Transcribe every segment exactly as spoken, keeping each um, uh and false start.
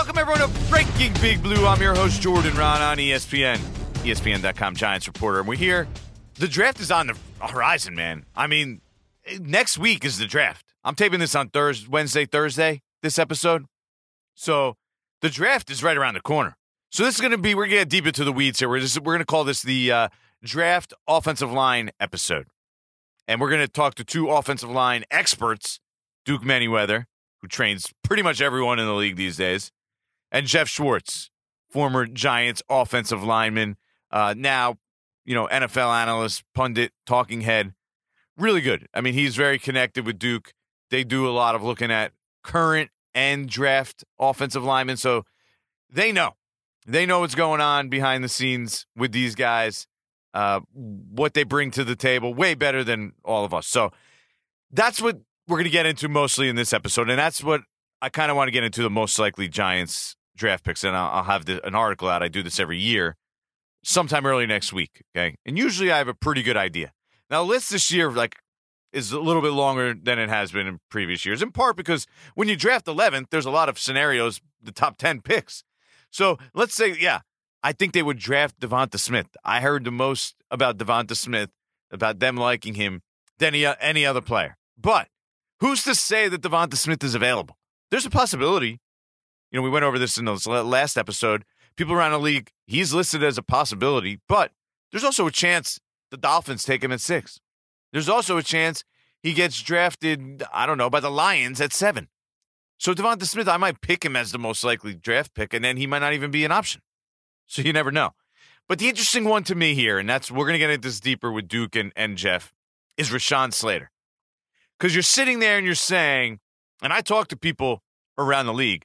Welcome, everyone, to Breaking Big Blue. I'm your host, Jordan Ron, on E S P N, E S P N dot com Giants reporter. And we're here. The draft is on the horizon, man. I mean, next week is the draft. I'm taping this on Thursday, Wednesday, Thursday, this episode. So the draft is right around the corner. So this is going to be, we're going to get deep into the weeds here. We're, just, we're going to call this the uh, draft offensive line episode. And we're going to talk to two offensive line experts, Duke Manyweather, who trains pretty much everyone in the league these days, and Jeff Schwartz, former Giants offensive lineman, uh, now, you know, N F L analyst, pundit, talking head. Really good. I mean, he's very connected with Duke. They do a lot of looking at current and draft offensive linemen, so they know. They know what's going on behind the scenes with these guys, uh, what they bring to the table, way better than all of us. So that's what we're going to get into mostly in this episode, and that's what I kind of want to get into, the most likely Giants draft picks, and I'll, I'll have the, an article out. I do this every year, sometime early next week, okay? And usually I have a pretty good idea. Now, the list this year, like, is a little bit longer than it has been in previous years, in part because when you draft eleventh, there's a lot of scenarios, the top ten picks. So let's say, yeah, I think they would draft Devonta Smith. I heard the most about Devonta Smith, about them liking him, than any, any other player. But who's to say that Devonta Smith is available? There's a possibility. You know, we went over this in the last episode. People around the league, he's listed as a possibility, but there's also a chance the Dolphins take him at six. There's also a chance he gets drafted, I don't know, by the Lions at seven. So Devonta Smith, I might pick him as the most likely draft pick, and then he might not even be an option. So you never know. But the interesting one to me here, and that's, we're going to get into this deeper with Duke and, and Jeff, is Rashawn Slater. Because you're sitting there and you're saying, and I talk to people around the league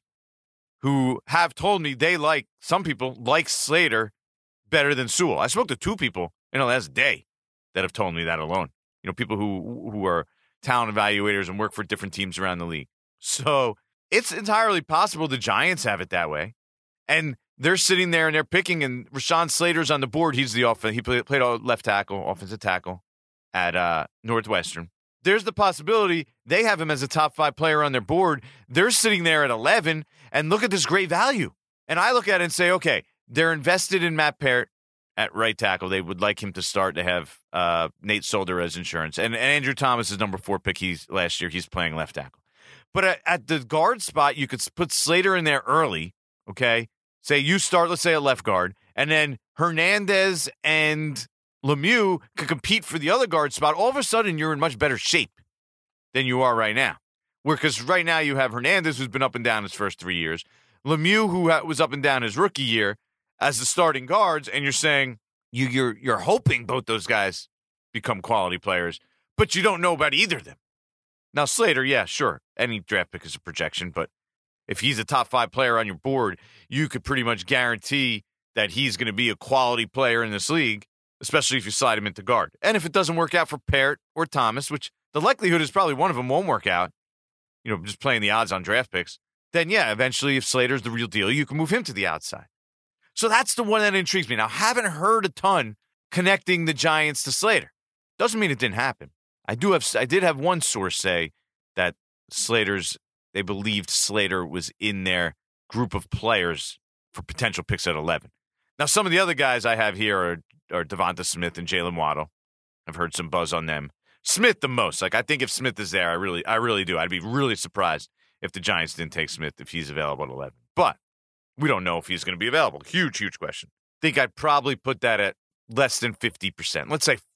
who have told me they like, some people like Slater better than Sewell. I spoke to two people in the last day that have told me that alone. You know, people who who are talent evaluators and work for different teams around the league. So it's entirely possible the Giants have it that way. And they're sitting there and they're picking, and Rashawn Slater's on the board. He's the offense. He played, played left tackle, offensive tackle at uh, Northwestern. There's the possibility they have him as a top five player on their board. They're sitting there at eleven, and look at this great value. And I look at it and say, okay, they're invested in Matt Parrott at right tackle. They would like him to start to have uh, Nate Solder as insurance. And, and Andrew Thomas is number four pick. He's last year. He's playing left tackle. But at, at the guard spot, you could put Slater in there early, okay? Say you start, let's say, at left guard, and then Hernandez and Lemieux could compete for the other guard spot. All of a sudden, you're in much better shape than you are right now. Because right now you have Hernandez, who's been up and down his first three years, Lemieux, who was up and down his rookie year as the starting guards, and you're saying you, you're you're hoping both those guys become quality players, but you don't know about either of them. Now, Slater, yeah, sure, any draft pick is a projection, but if he's a top five player on your board, you could pretty much guarantee that he's going to be a quality player in this league, especially if you slide him into guard. And if it doesn't work out for Parrott or Thomas, which the likelihood is probably one of them won't work out, you know, just playing the odds on draft picks, then yeah, eventually if Slater's the real deal, you can move him to the outside. So that's the one that intrigues me. Now, haven't heard a ton connecting the Giants to Slater. Doesn't mean it didn't happen. I do have, I did have one source say that Slater's, they believed Slater was in their group of players for potential picks at eleven. Now, some of the other guys I have here are, are Devonta Smith and Jalen Waddle. I've heard some buzz on them. Smith the most. Like, I think if Smith is there, I really, I really do. I'd be really surprised if the Giants didn't take Smith if he's available at eleven. But we don't know if he's going to be available. Huge, huge question. Think I'd probably put that at less than fifty percent. Let's say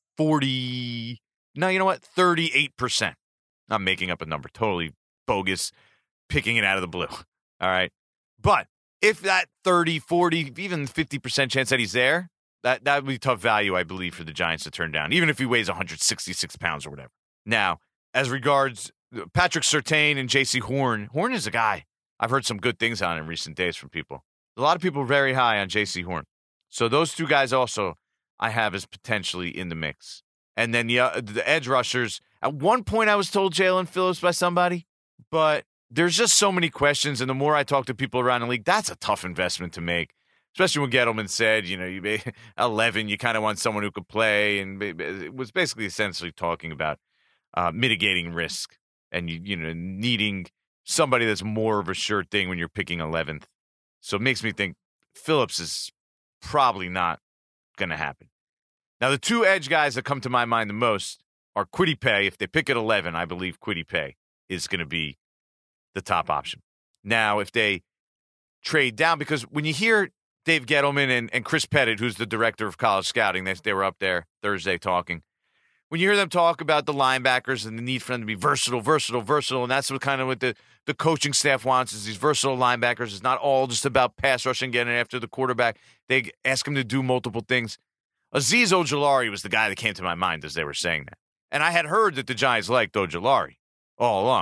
forty. No, you know what? thirty-eight percent. I'm making up a number. Totally bogus, picking it out of the blue. All right. But if that thirty, forty, even fifty percent chance that he's there, that, that would be tough value, I believe, for the Giants to turn down, even if he weighs one hundred sixty-six pounds or whatever. Now, as regards Patrick Surtain and J C Horn, Horn is a guy. I've heard some good things on in recent days from people. A lot of people are very high on J C Horn. So those two guys also I have as potentially in the mix. And then the, uh, the edge rushers, at one point I was told Jalen Phillips by somebody, but there's just so many questions. And the more I talk to people around the league, that's a tough investment to make, especially when Gettleman said, you know, you may, eleven, you kind of want someone who could play. And it was basically essentially talking about uh, mitigating risk and, you, you know, needing somebody that's more of a sure thing when you're picking eleventh So it makes me think Phillips is probably not going to happen. Now, the two edge guys that come to my mind the most are Kwity Paye. If they pick at eleven, I believe Kwity Paye is going to be the top option. Now, if they trade down, because when you hear Dave Gettleman and, and Chris Pettit, who's the director of college scouting, they, they were up there Thursday talking. When you hear them talk about the linebackers and the need for them to be versatile, versatile, versatile, and that's what kind of what the, the coaching staff wants is these versatile linebackers. It's not all just about pass rushing, getting after the quarterback. They ask him to do multiple things. Azeez Ojulari was the guy that came to my mind as they were saying that. And I had heard that the Giants liked Ojulari all along.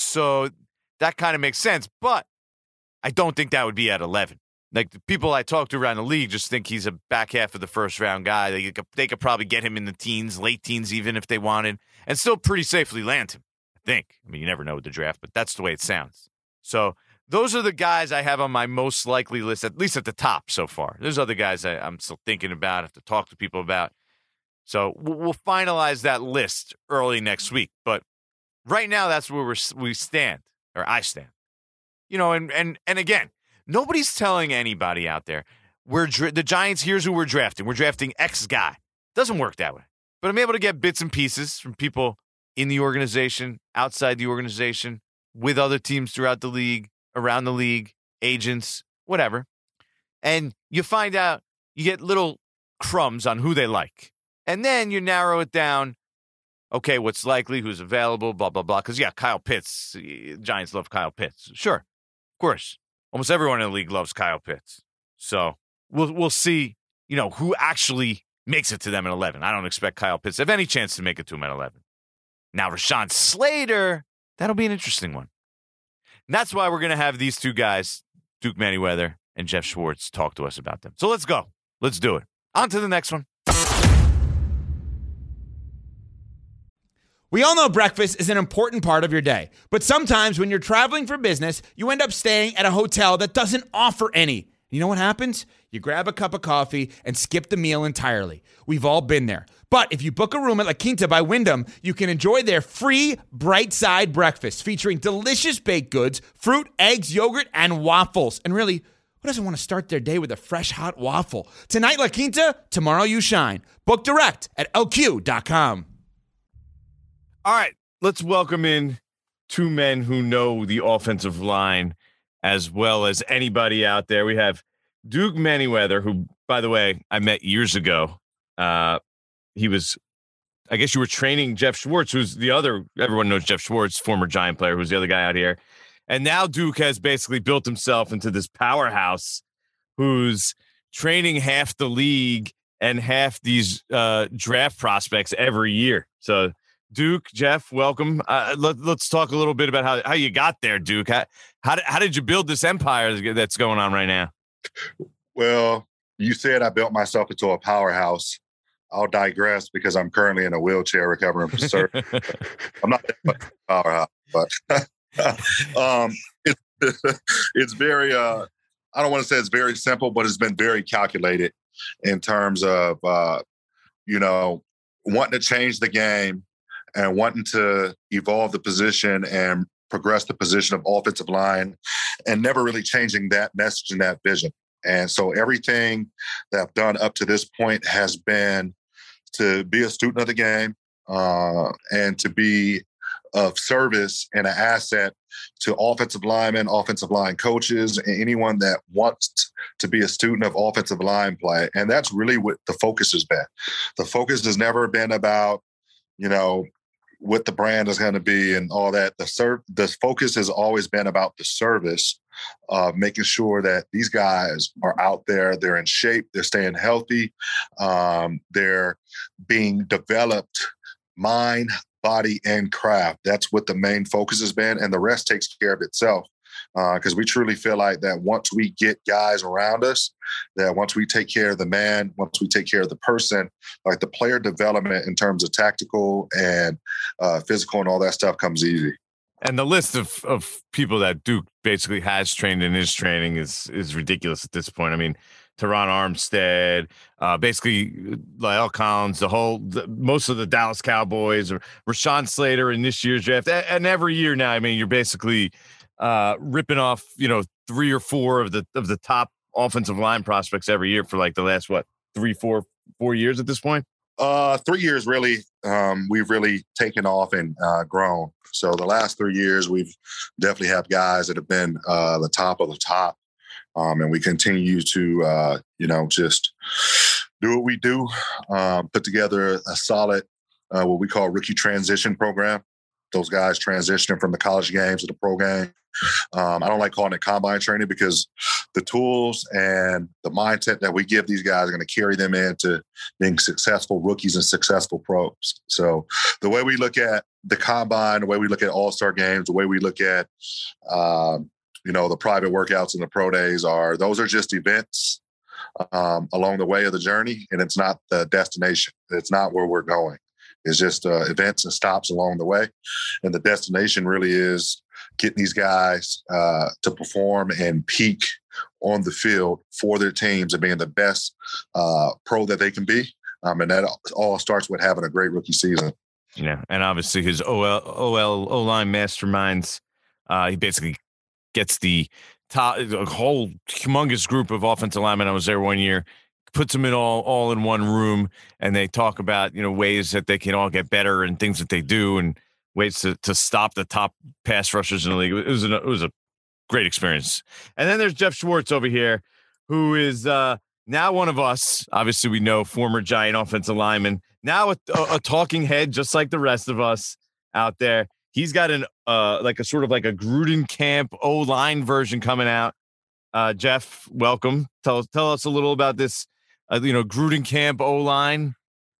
So that kind of makes sense. But I don't think that would be at eleven. Like, the people I talk to around the league just think he's a back half of the first round guy. They could, they could probably get him in the teens, late teens even if they wanted, and still pretty safely land him, I think. I mean, you never know with the draft, but that's the way it sounds. So those are the guys I have on my most likely list, at least at the top so far. There's other guys I, I'm still thinking about, have to talk to people about. So we'll finalize that list early next week. But right now, that's where we're, we stand, or I stand. You know, and and and again, nobody's telling anybody out there, we're dra- the Giants, here's who we're drafting. We're drafting X guy. Doesn't work that way. But I'm able to get bits and pieces from people in the organization, outside the organization, with other teams throughout the league, around the league, agents, whatever. And you find out, you get little crumbs on who they like. And then you narrow it down. Okay, what's likely, who's available, blah, blah, blah. Because, yeah, Kyle Pitts. Giants love Kyle Pitts. Sure, of course. Almost everyone in the league loves Kyle Pitts. So we'll we'll see, you know, who actually makes it to them at eleven. I don't expect Kyle Pitts to have any chance to make it to him at eleven. Now, Rashawn Slater, that'll be an interesting one. And that's why we're going to have these two guys, Duke Manyweather and Jeff Schwartz, talk to us about them. So let's go. Let's do it. On to the next one. We all know breakfast is an important part of your day, but sometimes when you're traveling for business, you end up staying at a hotel that doesn't offer any. You know what happens? You grab a cup of coffee and skip the meal entirely. We've all been there. But if you book a room at La Quinta by Wyndham, you can enjoy their free Bright Side breakfast featuring delicious baked goods, fruit, eggs, yogurt, and waffles. And really, who doesn't want to start their day with a fresh, hot waffle? Tonight, La Quinta, tomorrow you shine. Book direct at L Q dot com. All right, let's welcome in two men who know the offensive line as well as anybody out there. We have Duke Manyweather, who, by the way, I met years ago. Uh, he was, I guess you were training Jeff Schwartz, who's the other, everyone knows Jeff Schwartz, former Giant player, who's the other guy out here. And now Duke has basically built himself into this powerhouse who's training half the league and half these uh, draft prospects every year. So, Duke, Jeff, welcome. Uh, let, let's talk a little bit about how, how you got there, Duke. How, how, did, how did you build this empire that's going on right now? Well, you said I built myself into a powerhouse. I'll digress because I'm currently in a wheelchair recovering from surgery. I'm not that much of a powerhouse, but um, it, it's very, uh, I don't want to say it's very simple, but it's been very calculated in terms of, uh, you know, wanting to change the game and wanting to evolve the position and progress the position of offensive line and never really changing that message and that vision. And so everything that I've done up to this point has been to be a student of the game uh, and to be of service and an asset to offensive linemen, offensive line coaches, and anyone that wants to be a student of offensive line play. And that's really what the focus has been. The focus has never been about, you know, what the brand is going to be and all that. The serv- the focus has always been about the service of making sure that these guys are out there, they're in shape, they're staying healthy, um, they're being developed mind, body, and craft. That's what the main focus has been, and the rest takes care of itself. Because uh, we truly feel like that once we get guys around us, that once we take care of the man, once we take care of the person, like the player development in terms of tactical and uh, physical and all that stuff comes easy. And the list of, of people that Duke basically has trained in his training is is ridiculous at this point. I mean, Teron Armstead, uh, basically La'el Collins, the whole, the, most of the Dallas Cowboys, or Rashawn Slater in this year's draft, and every year now. I mean, you're basically uh, ripping off, you know, three or four of the of the top offensive line prospects every year for like the last, what, three, four, four years at this point? Uh, three years, really. Um, we've really taken off and uh, grown. So the last three years, we've definitely have guys that have been uh, the top of the top. Um, and we continue to, uh, you know, just do what we do, um, put together a solid, uh, what we call rookie transition program. Those guys transitioning from the college games to the pro game. Um, I don't like calling it combine training because the tools and the mindset that we give these guys are going to carry them into being successful rookies and successful pros. So the way we look at the combine, the way we look at all-star games, the way we look at, um, you know, the private workouts and the pro days are, those are just events um, along the way of the journey. And it's not the destination. It's not where we're going. It's just uh, events and stops along the way. And the destination really is getting these guys uh, to perform and peak on the field for their teams and being the best uh, pro that they can be. Um, and that all starts with having a great rookie season. Yeah. And obviously his O L, O L, O-line masterminds, uh, he basically gets the top, a whole humongous group of offensive linemen. I was there one year. Puts them in all all in one room, and they talk about, you know, ways that they can all get better and things that they do and ways to to stop the top pass rushers in the league. It was an, it was a great experience. And then there's Jeff Schwartz over here, who is uh, now one of us. Obviously, we know, former Giant offensive lineman, now a, a, a talking head, just like the rest of us out there. He's got an uh like a sort of like a Gruden camp O-line version coming out. Uh, Jeff, welcome. Tell tell us a little about this. Uh, you know, Gruden camp O-line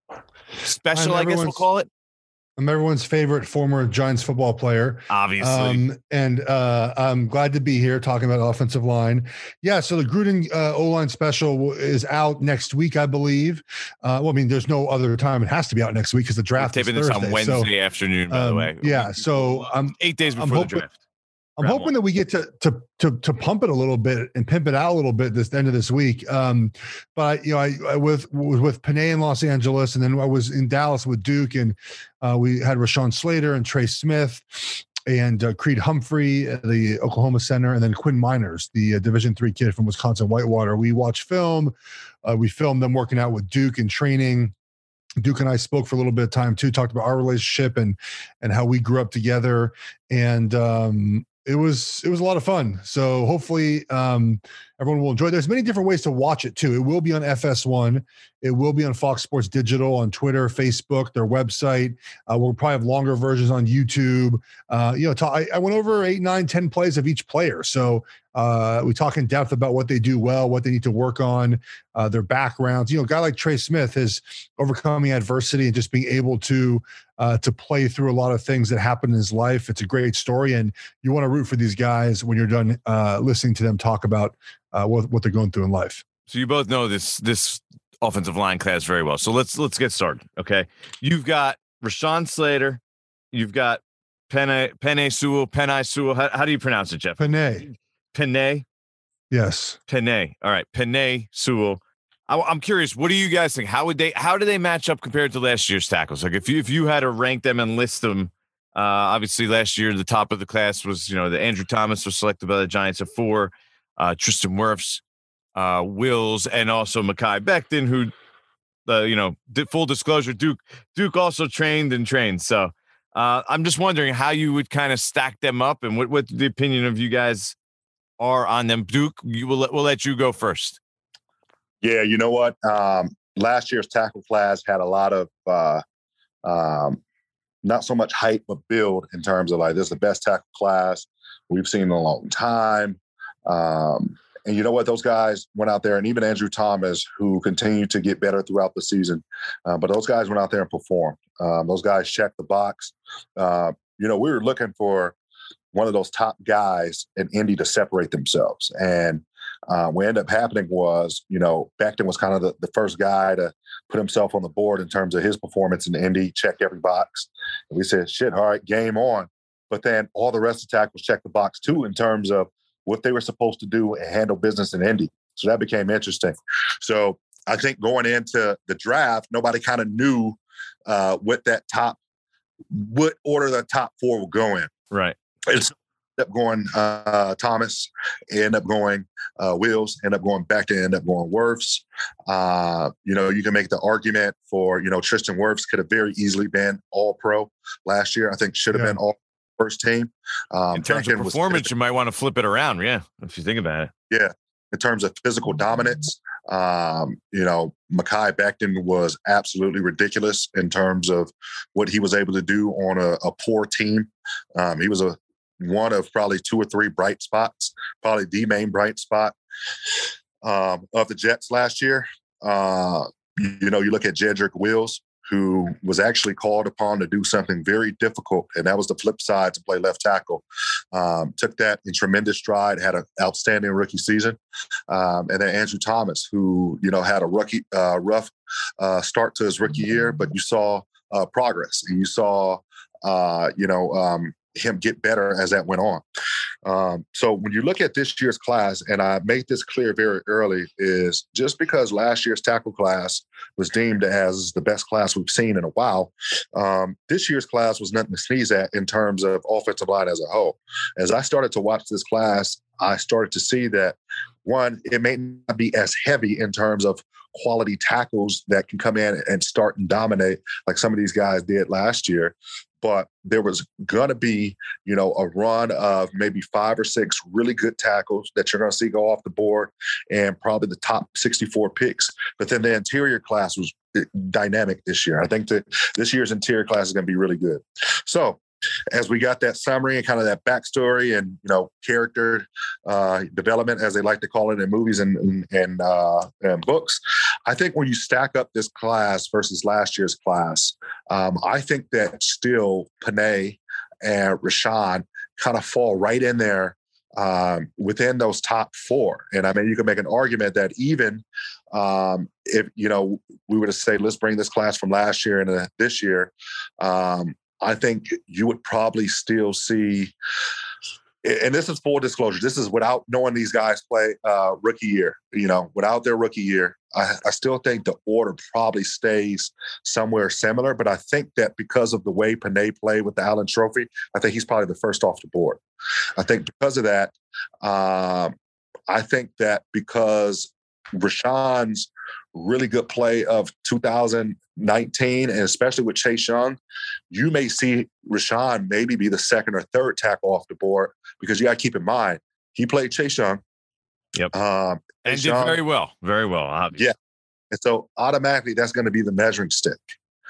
special, I guess we'll call it. I'm everyone's favorite former Giants football player, obviously. Um, and uh, I'm glad to be here talking about offensive line. Yeah, so the Gruden uh, O-line special is out next week, I believe. Uh, well, I mean, there's no other time. It has to be out next week because the draft We're is taping Thursday. this on Wednesday so, afternoon, by um, the way. Yeah, so I'm eight days before I'm hoping, the draft. I'm hoping one. that we get to, to to to pump it a little bit and pimp it out a little bit this end of this week. Um, but you know, I, I with was with Panay in Los Angeles, and then I was in Dallas with Duke, and uh, we had Rashawn Slater and Trey Smith and uh, Creed Humphrey at the Oklahoma Center, and then Quinn Miners, the uh, Division three kid from Wisconsin Whitewater. We watched film. Uh, we filmed them working out with Duke and training. Duke and I spoke for a little bit of time too, talked about our relationship and and how we grew up together. And um, it was it was a lot of fun. So hopefully um, everyone will enjoy. There's many different ways to watch it too. It will be on F S one. It will be on Fox Sports Digital, on Twitter, Facebook, their website. Uh, we'll probably have longer versions on YouTube. Uh, you know, talk, I, I went over eight, nine, ten plays of each player. So uh, we talk in depth about what they do well, what they need to work on, uh, their backgrounds. You know, a guy like Trey Smith is overcoming adversity and just being able to uh, to play through a lot of things that happen in his life. It's a great story, and you want to root for these guys when you're done uh, listening to them talk about uh, what, what they're going through in life. So you both know this this offensive line class very well. So let's let's get started. Okay, you've got Rashawn Slater, you've got Penei Penei Sewell, Penei Sewell. How, how do you pronounce it, Jeff? Penei. Penei. Yes. Penei. All right, Penei Sewell. I, I'm curious. What do you guys think? How would they? How do they match up compared to last year's tackles? Like if you if you had to rank them and list them. Uh, obviously, last year the top of the class was, you know, the Andrew Thomas was selected by the Giants at four, uh, Tristan Wirfs, uh, Wills, and also Mekhi Becton, who, uh, you know, did, full disclosure, Duke Duke also trained and trained. So uh, I'm just wondering how you would kind of stack them up and what, what the opinion of you guys are on them. Duke, you will we'll let you go first. Yeah, you know what? Um, last year's tackle class had a lot of uh, um, not so much height, but build in terms of like, this is the best tackle class we've seen in a long time. Um, and you know what? Those guys went out there, and even Andrew Thomas, who continued to get better throughout the season. Uh, but those guys went out there and performed. Um, those guys checked the box. Uh, you know, we were looking for one of those top guys in Indy to separate themselves. And uh, what ended up happening was, you know, Becton was kind of the, the first guy to put himself on the board in terms of his performance in Indy, check every box. And we said, shit, all right, game on. But then all the rest of the tackles checked the box too in terms of what they were supposed to do and handle business in Indy. So that became interesting. So I think going into the draft, nobody kind of knew uh, what that top, what order the top four would go in. Right. It's, up going uh, Thomas, end up going uh, Wills, end up going back to end up going Wirfs. Uh, you know, you can make the argument for, you know, Tristan Wirfs could have very easily been all pro last year. I think should have Yeah. been all first team. Um, In terms of performance, you might want to flip it around. Yeah. If you think about it. Yeah. In terms of physical dominance, um, you know, Mekhi Becton was absolutely ridiculous in terms of what he was able to do on a, a poor team. Um, he was a one of probably two or three bright spots, probably the main bright spot um, of the Jets last year. Uh, you, you know, you look at Jedrick Wills, who was actually called upon to do something very difficult, and that was the flip side to play left tackle. Um, took that in tremendous stride, had an outstanding rookie season. Um, and then Andrew Thomas, who, you know, had a rookie, uh, rough uh, start to his rookie year, but you saw uh, progress, and you saw, uh, you know, um, him get better as that went on. Um, so when you look at this year's class, and I made this clear very early, is just because last year's tackle class was deemed as the best class we've seen in a while, um, this year's class was nothing to sneeze at in terms of offensive line as a whole. As I started to watch this class, I started to see that, one, it may not be as heavy in terms of quality tackles that can come in and start and dominate like some of these guys did last year. But there was going to be, you know, a run of maybe five or six really good tackles that you're going to see go off the board, and probably the top sixty-four picks. But then the interior class was dynamic this year. I think that this year's interior class is going to be really good. So as we got that summary and kind of that backstory and, you know, character uh, development, as they like to call it in movies and, and, and, uh, and books, I think when you stack up this class versus last year's class, um, I think that still Penei and Rashawn kind of fall right in there um, within those top four. And I mean, you can make an argument that even um, if, you know, we were to say, let's bring this class from last year into this year, um, I think you would probably still see, and this is full disclosure, this is without knowing these guys play uh, rookie year, you know, without their rookie year, I, I still think the order probably stays somewhere similar. But I think that because of the way Penei played with the Allen Trophy, I think he's probably the first off the board. I think because of that, um, I think that because Rashawn's really good play of two thousand nineteen, and especially with Chase Young, you may see Rashawn maybe be the second or third tackle off the board, because you got to keep in mind, he played Chase Young. Yep. Um, and Chase did Young, very well. Very well. Obviously. Yeah. And so automatically that's going to be the measuring stick.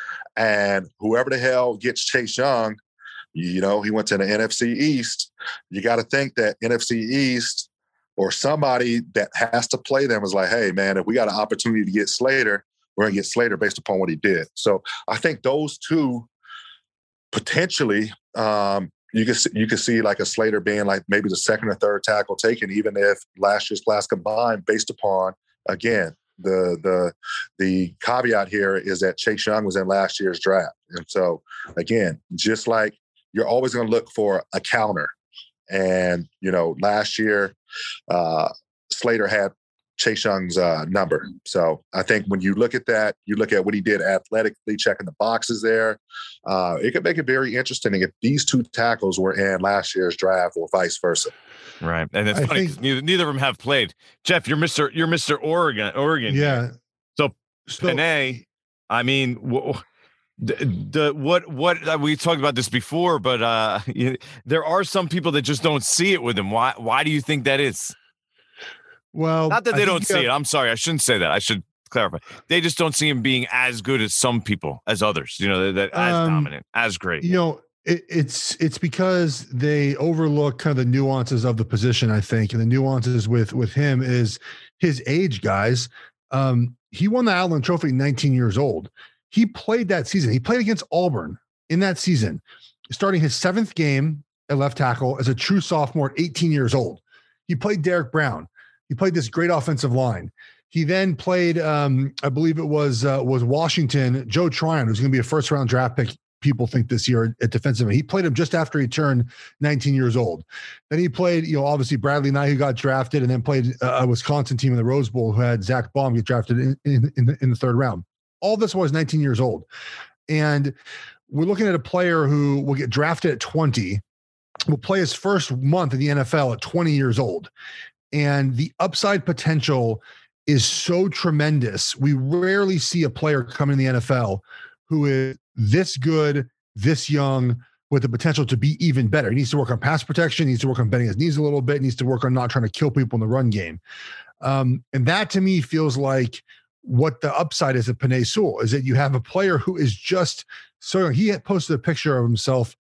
And whoever the hell gets Chase Young, you know, he went to the N F C East. You got to think that N F C East or somebody that has to play them is like, hey, man, if we got an opportunity to get Slater, we're going to get Slater based upon what he did. So I think those two potentially, um, you can see, you can see like a Slater being like maybe the second or third tackle taken, even if last year's class combined, based upon, again, the the the caveat here is that Chase Young was in last year's draft. And so, again, just like you're always going to look for a counter. And, you know, last year, uh, Slater had Chase Young's uh, number. So I think when you look at that, you look at what he did athletically, checking the boxes there, uh, it could make it very interesting if these two tackles were in last year's draft or vice versa. Right. And it's I funny, think, neither, neither of them have played. Jeff, you're Mister You're Mister Oregon. Oregon. Yeah. So, so Penei, I mean, w- the, the what what uh, we talked about this before, but uh, you, there are some people that just don't see it with him. Why? Why do you think that is? Well, Not that I they think don't you see have- it. I'm sorry, I shouldn't say that. I should clarify. They just don't see him being as good as some people, as others. You know, that, that as Um, dominant, as great. You know, it, it's it's because they overlook kind of the nuances of the position, I think, and the nuances with with him is his age, guys. Um, he won the Allen Trophy nineteen years old. He played that season. He played against Auburn in that season, starting his seventh game at left tackle as a true sophomore at eighteen years old. He played Derek Brown. He played this great offensive line. He then played, um, I believe it was uh, was Washington, Joe Tryon, who's going to be a first round draft pick, people think, this year at defensive end. He played him just after he turned nineteen years old. Then he played, you know, obviously Bradley Knight, who got drafted, and then played a Wisconsin team in the Rose Bowl who had Zach Baum get drafted in, in, in, the, in the third round. All this was nineteen years old. And we're looking at a player who will get drafted at twenty will play his first month in the N F L at twenty years old. And the upside potential is so tremendous. We rarely see a player come in the N F L who is this good, this young, with the potential to be even better. He needs to work on pass protection, he needs to work on bending his knees a little bit, he needs to work on not trying to kill people in the run game. Um, and that to me feels like what the upside is of Penei Sewell, is that you have a player who is just so, he had posted a picture of himself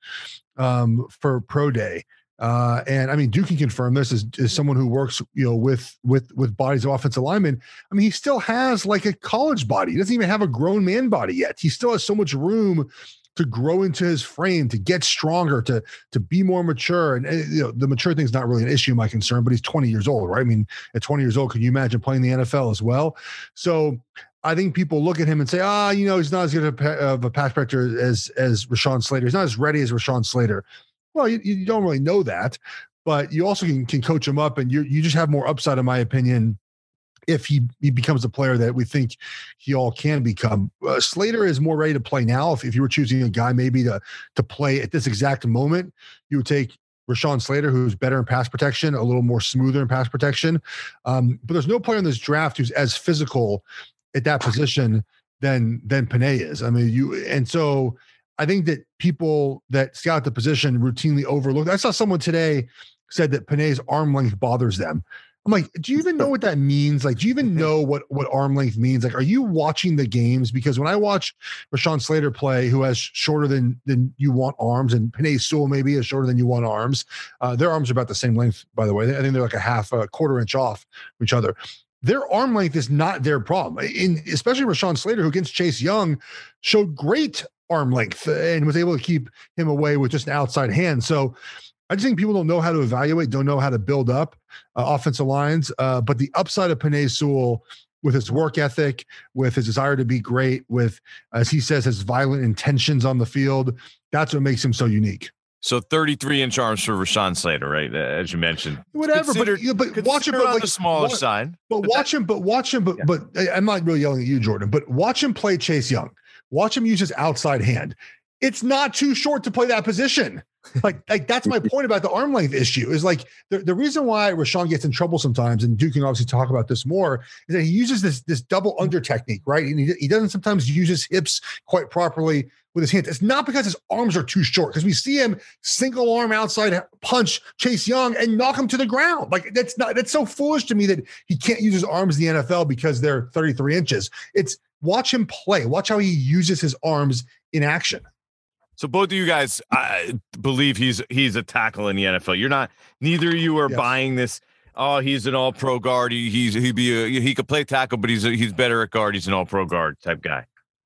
um, for Pro Day. Uh, and I mean, Duke can confirm this as, as someone who works, you know, with, with, with bodies of offensive linemen. I mean, he still has like a college body. He doesn't even have a grown man body yet. He still has so much room to grow into his frame, to get stronger, to, to be more mature. And, and you know, the mature thing is not really an issue, my concern, but he's twenty years old, right? I mean, at twenty years old, can you imagine playing the N F L as well? So I think people look at him and say, ah, you know, he's not as good of a pass protector as, as Rashawn Slater. He's not as ready as Rashawn Slater. Well, you, you don't really know that, but you also can, can coach him up, and you you just have more upside, in my opinion, if he, he becomes a player that we think he all can become. Uh, Slater is more ready to play now. If, if you were choosing a guy maybe to to play at this exact moment, you would take Rashawn Slater, who's better in pass protection, a little more smoother in pass protection. Um, but there's no player in this draft who's as physical at that position than than Penei is. I mean, you and so. I think that people that scout the position routinely overlook. I saw someone today said that Penei's arm length bothers them. I'm like, do you even know what that means? Like, do you even know what, what arm length means? Like, are you watching the games? Because when I watch Rashawn Slater play, who has shorter than than you want arms, and Penei Sewell maybe is shorter than you want arms. Uh, their arms are about the same length, by the way. I think they're like a half, a quarter inch off each other. Their arm length is not their problem. In especially Rashawn Slater, who against Chase Young showed great arm length and was able to keep him away with just an outside hand. So I just think people don't know how to evaluate, don't know how to build up uh, offensive lines. Uh, but the upside of Penei Sewell, with his work ethic, with his desire to be great, with, as he says, his violent intentions on the field, that's what makes him so unique. So thirty-three inch arms for Rashawn Slater, right? As you mentioned, whatever, but, you know, but watch him, but on like the smaller watch, side, but, but watch that, him, but watch him, but, yeah. but I'm not really yelling at you, Jordan, but watch him play Chase Young. Watch him use his outside hand. It's not too short to play that position. Like, like that's my point about the arm length issue, is like the, the reason why Rashawn gets in trouble sometimes, and Duke can obviously talk about this more, is that he uses this, this double under technique, right? And he, he doesn't sometimes use his hips quite properly with his hands. It's not because his arms are too short, because we see him single arm outside punch Chase Young and knock him to the ground. Like, that's not, that's so foolish to me that he can't use his arms in the N F L because they're thirty-three inches. It's, watch him play. Watch how he uses his arms in action. So both of you guys, I believe he's he's a tackle in the N F L. You're not. Neither of you are yes. buying this. Oh, he's an all-pro guard. He, he's he'd be a, he could play tackle, but he's a, he's better at guard. He's an all-pro guard type guy.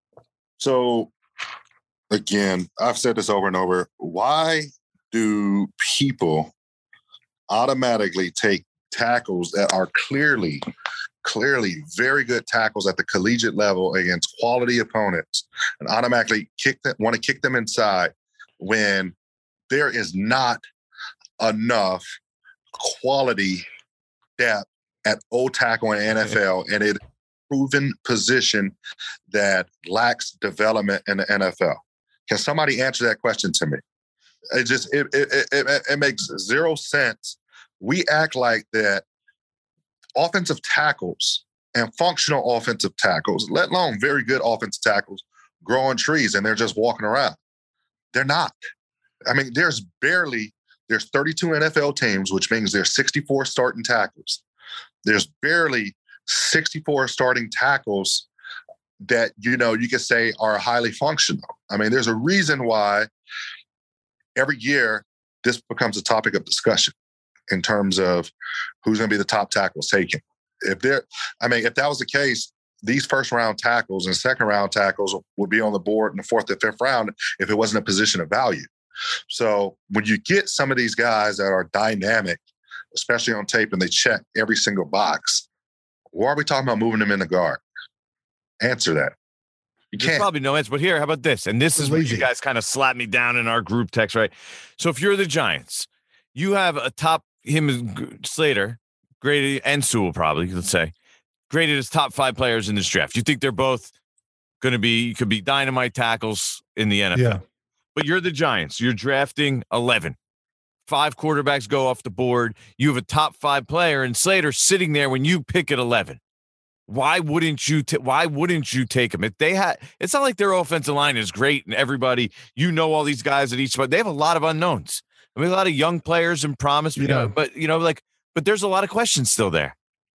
So, again, I've said this over and over. Why do people automatically take tackles that are clearly clearly very good tackles at the collegiate level against quality opponents and automatically kick them, want to kick them inside when there is not enough quality depth at old tackle in the N F L, and it proven position that lacks development in the N F L? Can somebody answer that question to me? It just it it it, it makes zero sense. We act like that offensive tackles and functional offensive tackles, let alone very good offensive tackles, grow on trees and they're just walking around. They're not. I mean, there's barely, there's thirty-two N F L teams, which means there's sixty-four starting tackles. There's barely sixty-four starting tackles that, you know, you could say are highly functional. I mean, there's a reason why every year this becomes a topic of discussion in terms of who's going to be the top tackles taken. If there, I mean, if that was the case, these first round tackles and second round tackles would be on the board in the fourth and fifth round if it wasn't a position of value. So when you get some of these guys that are dynamic, especially on tape, and they check every single box, why are we talking about moving them in the guard? Answer that. You There's can't. probably no answer, but here, how about this? And this is where you guys kind of slap me down in our group text, right? So if you're the Giants, you have a top, him Slater, graded, and Sewell probably, let's say, graded as top five players in this draft. You think they're both going to be, could be dynamite tackles in the N F L. Yeah. But you're the Giants. You're drafting eleven. five quarterbacks go off the board. You have a top five player, and Slater sitting there when you pick at eleven. Why wouldn't you? T- why wouldn't you take him? If they had, it's not like their offensive line is great and everybody, you know, all these guys at each spot. They have a lot of unknowns. I mean, a lot of young players and promise, you yeah. know, but you know, like, but there's a lot of questions still there.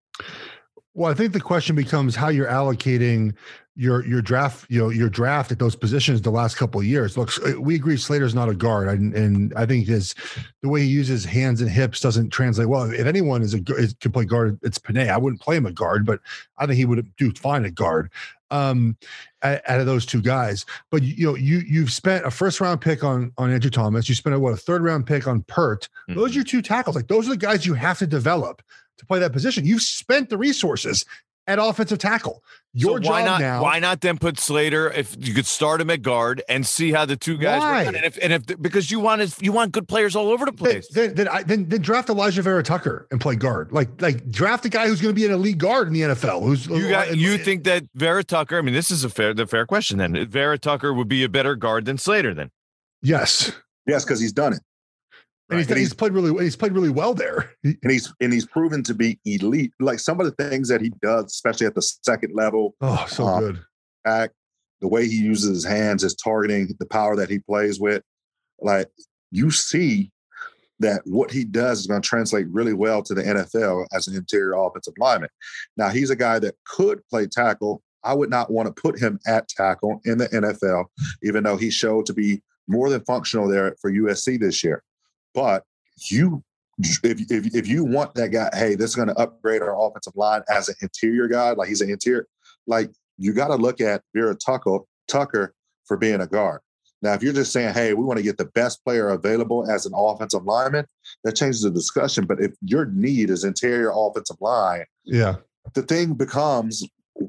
Well, I think the question becomes how you're allocating your your draft, you know, your draft at those positions the last couple of years. Look, we agree Slater's not a guard, and, and I think his the way he uses hands and hips doesn't translate well. If anyone is a is, can play guard, it's Penei. I wouldn't play him at guard, but I think he would do fine at guard. Um, out of those two guys, but you know, you you've spent a first round pick on on Andrew Thomas. You spent a, what a third round pick on Pert. Mm-hmm. Those are your two tackles. Like those are the guys you have to develop to play that position. You've spent the resources at offensive tackle. Your so why job not, now. Why not then put Slater, if you could start him at guard and see how the two guys why? work? And if, and if because you want is you want good players all over the place. Then then, then, then, then draft Elijah Vera Tucker and play guard. Like like draft a guy who's going to be an elite guard in the N F L. Who's you got? And, you think that Vera Tucker? I mean, this is a fair the fair question. Then Vera Tucker would be a better guard than Slater. Then yes, yes, because he's done it. And, he's, and he's played really. He's played really well there, and he's and he's proven to be elite. Like some of the things that he does, especially at the second level. Oh, so um, good. Act, the way he uses his hands, his targeting, the power that he plays with. Like you see that what he does is going to translate really well to the N F L as an interior offensive lineman. Now he's a guy that could play tackle. I would not want to put him at tackle in the N F L, even though he showed to be more than functional there for U S C this year. But you, if, if if you want that guy, hey, this is going to upgrade our offensive line as an interior guy, like he's an interior, like you got to look at Vera Tucker, Tucker for being a guard. Now, if you're just saying, hey, we want to get the best player available as an offensive lineman, that changes the discussion. But if your need is interior offensive line, yeah, the thing becomes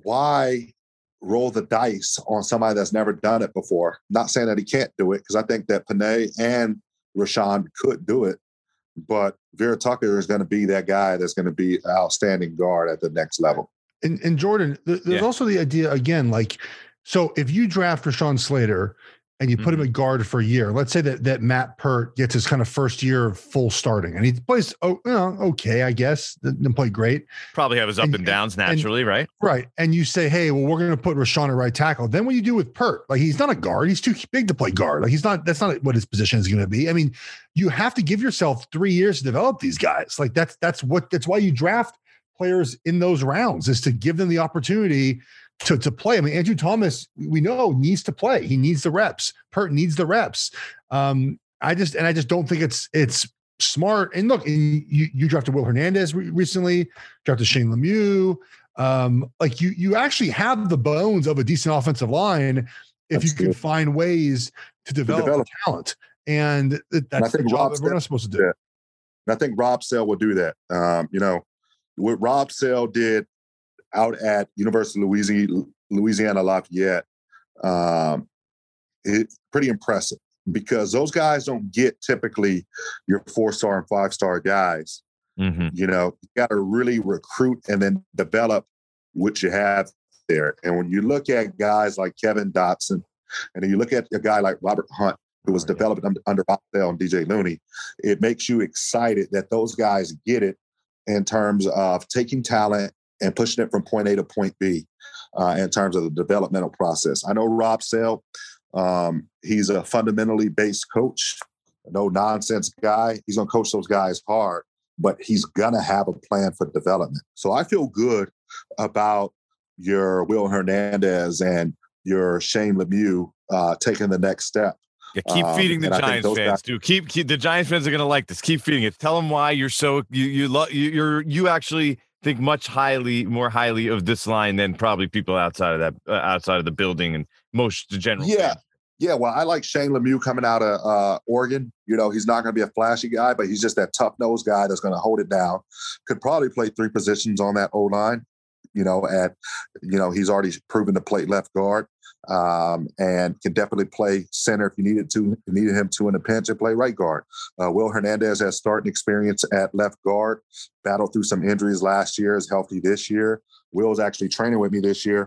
why roll the dice on somebody that's never done it before. Not saying that he can't do it, because I think that Penei and Rashawn could do it, but Vera Tucker is going to be that guy that's going to be an outstanding guard at the next level. And, and Jordan, th- there's yeah. also the idea again, like, so if you draft Rashawn Slater and you put mm-hmm. him at guard for a year, let's say that that Matt Pert gets his kind of first year of full starting, and he plays, oh, you know, okay, I guess, didn't play great. Probably have his up and, and downs naturally, and, right? Right. And you say, hey, well, we're going to put Rashawn at right tackle. Then what do you do with Pert? Like, he's not a guard. He's too big to play guard. Like, he's not, that's not what his position is going to be. I mean, you have to give yourself three years to develop these guys. Like, that's, that's what, that's why you draft players in those rounds, is to give them the opportunity to, to play. I mean, Andrew Thomas, we know, needs to play. He needs the reps. Pert needs the reps. Um, I just, and I just don't think it's, it's smart. And look, and you, you drafted Will Hernandez re- recently, drafted Shane Lemieux. Um, like you, you actually have the bones of a decent offensive line if that's you can good. find ways to develop, to develop. talent. And that's and I think the job Rob everyone's supposed to do. That. And I think Rob Sale will do that. Um, you know, what Rob Sale did out at University of Louisiana, Louisiana Lafayette, um, it's pretty impressive, because those guys don't get typically your four-star and five-star guys. Mm-hmm. You know, you got to really recruit and then develop what you have there. And when you look at guys like Kevin Dotson, and then you look at a guy like Robert Hunt, who was developed under, under Rob Sale and D J Looney, it makes you excited that those guys get it in terms of taking talent and pushing it from point A to point B uh, in terms of the developmental process. I know Rob Sale, um, he's a fundamentally based coach, no nonsense guy. He's going to coach those guys hard, but he's going to have a plan for development. So I feel good about your Will Hernandez and your Shane Lemieux uh, taking the next step. Yeah, keep feeding um, the Giants fans, guys- dude. Keep, keep the Giants fans are going to like this. Keep feeding it. Tell them why you're so you you love you, you're you actually think much highly more highly of this line than probably people outside of that uh, outside of the building and most the general. Yeah, fans. yeah. Well, I like Shane Lemieux coming out of uh, Oregon. You know, he's not going to be a flashy guy, but he's just that tough nosed guy that's going to hold it down. Could probably play three positions on that O line. You know, at you know he's already proven to play left guard. Um, and can definitely play center if you needed to. If you needed him to in a pinch, and play right guard. Uh, Will Hernandez has starting experience at left guard. Battled through some injuries last year. Is healthy this year. Will's actually training with me this year,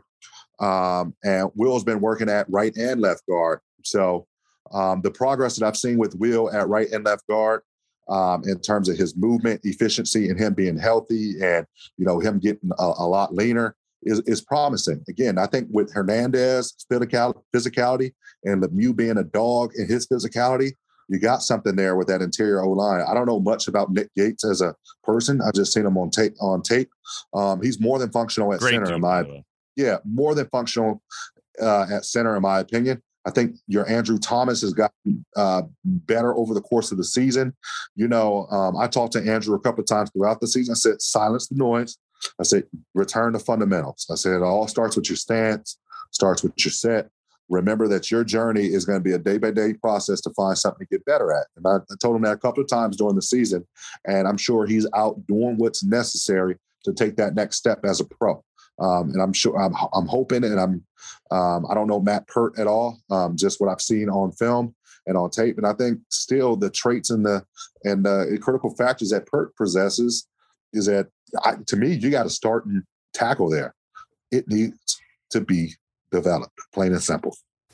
um, and Will's been working at right and left guard. So um, the progress that I've seen with Will at right and left guard, um, in terms of his movement efficiency and him being healthy and, you know, him getting a, a lot leaner is, is promising. Again, I think with Hernandez physical, physicality and Lemieux being a dog in his physicality, you got something there with that interior O-line. I don't know much about Nick Gates as a person. I've just seen him on tape. On tape, um, he's more than functional at Great center, dude, in my yeah. yeah, more than functional uh, at center, in my opinion. I think your Andrew Thomas has gotten uh, better over the course of the season. You know, um, I talked to Andrew a couple of times throughout the season. I said, silence the noise. I said, return to fundamentals. I said, it all starts with your stance, starts with your set. Remember that your journey is going to be a day-by-day process to find something to get better at. And I, I told him that a couple of times during the season, and I'm sure he's out doing what's necessary to take that next step as a pro. Um, and I'm sure I'm, I'm hoping, and I'm um, I don't know Matt Pert at all, um, just what I've seen on film and on tape. And I think still the traits and the and the critical factors that Pert possesses is that I, to me, you got to start and tackle there. It needs to be developed, plain and simple.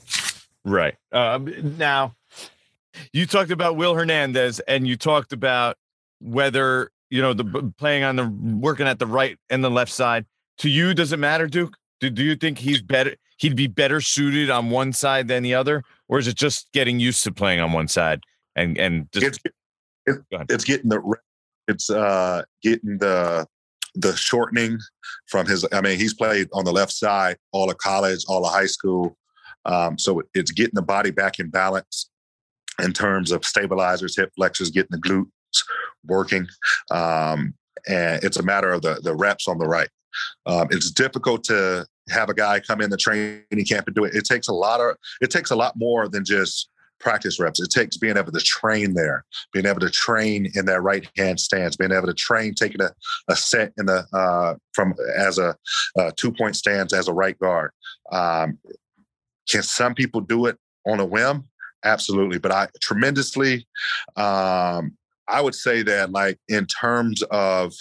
Right. Um, now, you talked about Will Hernandez, and you talked about whether, you know, the playing on the working at the right and the left side. To you, does it matter, Duke? Do, do you think he's better? He'd be better suited on one side than the other, or is it just getting used to playing on one side and and just? It's, it's, it's getting the it's uh, getting the the shortening from his. I mean, he's played on the left side all of college, all of high school, um, so it's getting the body back in balance in terms of stabilizers, hip flexors, getting the glutes working, um, and it's a matter of the the reps on the right. Um, it's difficult to have a guy come in the training camp and do it. It takes a lot of, it takes a lot more than just practice reps. It takes being able to train there, being able to train in that right hand stance, being able to train taking a, a set in the uh, from as a, a two point stance as a right guard. Um, can some people do it on a whim? Absolutely, but I tremendously. Um, I would say that, like in terms of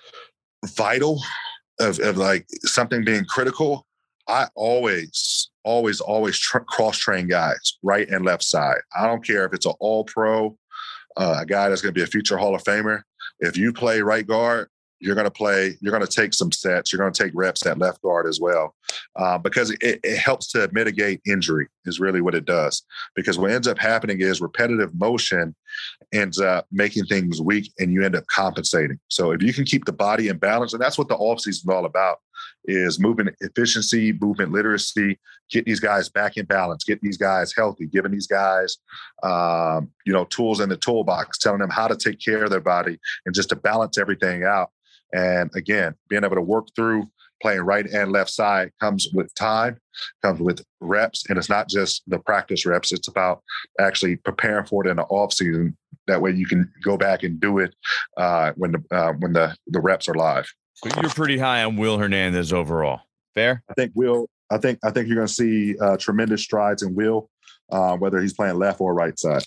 vital. Of, of like something being critical, I always, always, always tr- cross-train guys, right and left side. I don't care if it's an all-pro, uh, a guy that's going to be a future Hall of Famer. If you play right guard, you're going to play, you're going to take some sets. You're going to take reps at left guard as well, uh, because it, it helps to mitigate injury is really what it does. Because what ends up happening is repetitive motion ends up making things weak and you end up compensating. So if you can keep the body in balance, and that's what the offseason is all about, is movement efficiency, movement literacy, get these guys back in balance, get these guys healthy, giving these guys, um, you know, tools in the toolbox, telling them how to take care of their body and just to balance everything out. And again, being able to work through playing right and left side comes with time, comes with reps. And it's not just the practice reps. It's about actually preparing for it in the off season. That way you can go back and do it uh, when the uh, when the, the reps are live. So you're pretty high on Will Hernandez overall. Fair? I think Will, I think, I think you're going to see uh, tremendous strides in Will, uh, whether he's playing left or right side.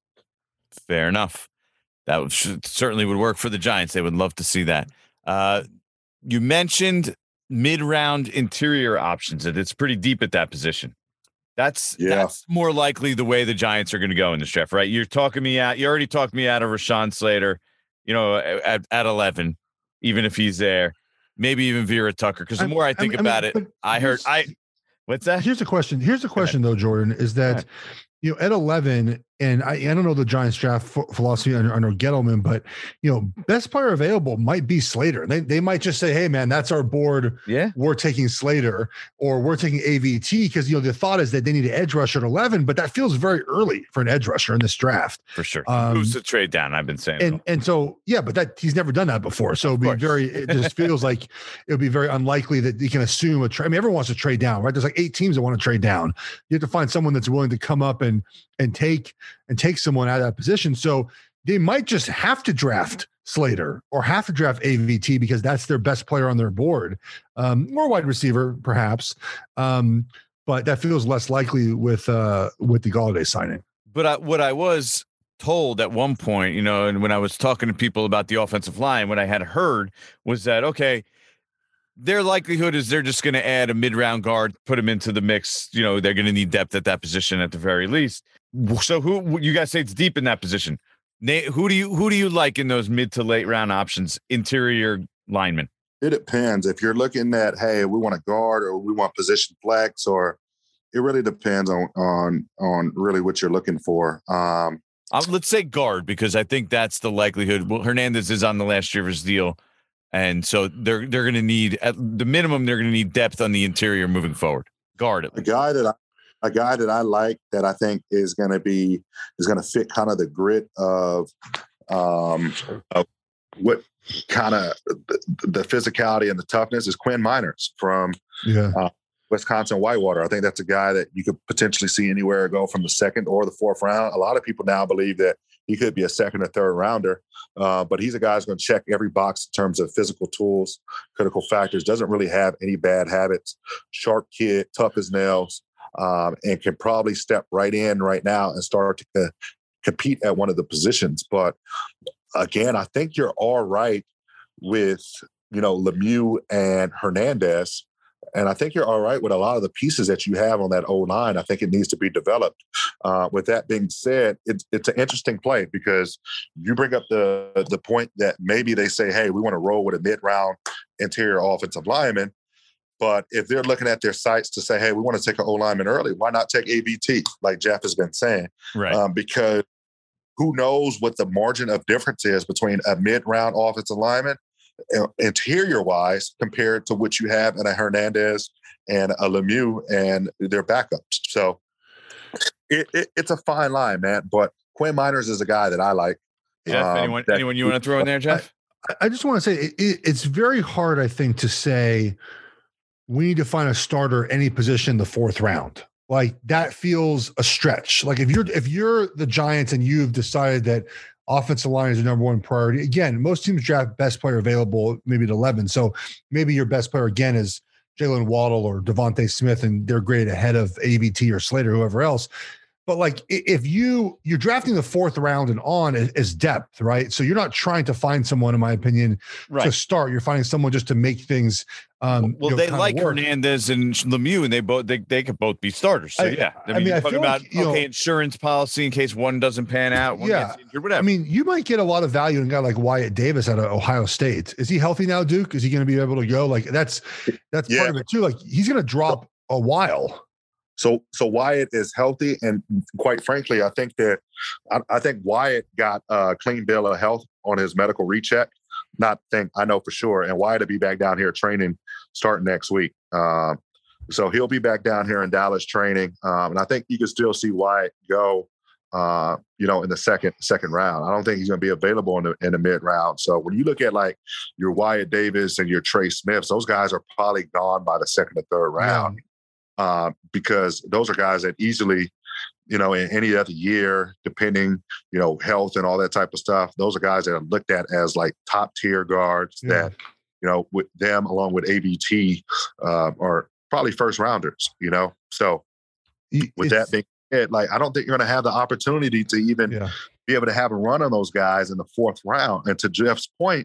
Fair enough. That would, certainly would work for the Giants. They would love to see that. Uh, you mentioned mid-round interior options, and it's pretty deep at that position. That's yeah. that's more likely the way the Giants are going to go in this draft, right? You're talking me out. You already talked me out of Rashawn Slater, you know, at, at eleven, even if he's there. Maybe even Vera Tucker, because the more I think I mean, about I mean, it, I heard I. What's that? Here's the question. Here's the question, though, Jordan, is that you know at eleven. And I, I don't know the Giants draft philosophy under, under Gettleman, but you know, best player available might be Slater. They they might just say, "Hey, man, that's our board. Yeah, we're taking Slater, or we're taking A V T," because you know the thought is that they need an edge rusher at eleven, but that feels very early for an edge rusher in this draft. For sure, um, moves to trade down. I've been saying, and and so yeah, but that he's never done that before, so it'd be very. It just feels like it would be very unlikely that you can assume a trade. I mean, everyone wants to trade down, right? There's like eight teams that want to trade down. You have to find someone that's willing to come up and and take and take someone out of that position. So they might just have to draft Slater or have to draft A V T because that's their best player on their board, um, or wide receiver perhaps. Um, but that feels less likely with uh, with the Golladay signing. But I, what I was told at one point, you know, and when I was talking to people about the offensive line, what I had heard was that, okay, their likelihood is they're just going to add a mid-round guard, put him into the mix. You know, they're going to need depth at that position at the very least. So who you guys say it's deep in that position? Nate, who do you who do you like in those mid to late round options? Interior linemen. It depends. If you're looking at, hey, we want a guard or we want position flex, or it really depends on on on really what you're looking for. Um, uh, let's say guard, because I think that's the likelihood. Well, Hernandez is on the last year of his deal, and so they're they're going to need, at the minimum, they're going to need depth on the interior moving forward. Guard at a least. guy that I, a guy that I like that I think is going to be is going to fit kind of the grit of um, of what kind of the, the physicality and the toughness is Quinn Miners from Yeah. uh, Wisconsin Whitewater. I think that's a guy that you could potentially see anywhere go from the second or the fourth round. A lot of people now believe that he could be a second or third rounder, uh, but he's a guy who's going to check every box in terms of physical tools, critical factors, doesn't really have any bad habits, sharp kid, tough as nails, um, and can probably step right in right now and start to uh, compete at one of the positions. But again, I think you're all right with, you know, Lemieux and Hernandez. And I think you're all right with a lot of the pieces that you have on that O-line. I think it needs to be developed. Uh, with that being said, it, it's an interesting play because you bring up the the point that maybe they say, hey, we want to roll with a mid-round interior offensive lineman. But if they're looking at their sights to say, hey, we want to take an O-lineman early, why not take A V T, like Jeff has been saying? Right. Um, because who knows what the margin of difference is between a mid-round offensive lineman interior-wise compared to what you have in a Hernandez and a Lemieux and their backups. So it, it, it's a fine line, man. But Quinn Miners is a guy that I like. Jeff, um, anyone, that, anyone you want to throw in there, Jeff? I, I just want to say it, it, it's very hard, I think, to say we need to find a starter any position in the fourth round. Like that feels a stretch. Like if you're if you're the Giants and you've decided that offensive line is the number one priority. Again, most teams draft best player available, maybe at eleven. So maybe your best player again is Jalen Waddle or Devontae Smith, and they're great ahead of A V T or Slater, whoever else. But like if you you're drafting the fourth round and on as depth, right? So you're not trying to find someone, in my opinion, right. to start. You're finding someone just to make things. Um, well, you know, they like work. Hernandez and Lemieux, and they both they, they could both be starters. So I, yeah, I mean, I mean you're I talking feel about like, you okay, know, insurance policy in case one doesn't pan out, one yeah, gets injured, whatever. I mean, you might get a lot of value in a guy like Wyatt Davis out of Ohio State. Is he healthy now, Duke? Is he going to be able to go? Like that's that's yeah. part of it too. Like he's going to drop a while. So, so Wyatt is healthy, and quite frankly, I think that I, I think Wyatt got a clean bill of health on his medical recheck. Not think I know for sure, and Wyatt will be back down here training starting next week. Um, so he'll be back down here in Dallas training, um, and I think you can still see Wyatt go. Uh, you know, in the second second round, I don't think he's going to be available in the in the mid round. So when you look at like your Wyatt Davis and your Trey Smiths, those guys are probably gone by the second or third round. Yeah. Uh, because those are guys that easily, you know, in any other year, depending, you know, health and all that type of stuff, those are guys that are looked at as like top tier guards yeah. that, you know, with them along with A V T uh, are probably first rounders, you know. So with it's, that being said, like, I don't think you're going to have the opportunity to even yeah. be able to have a run on those guys in the fourth round. And to Jeff's point,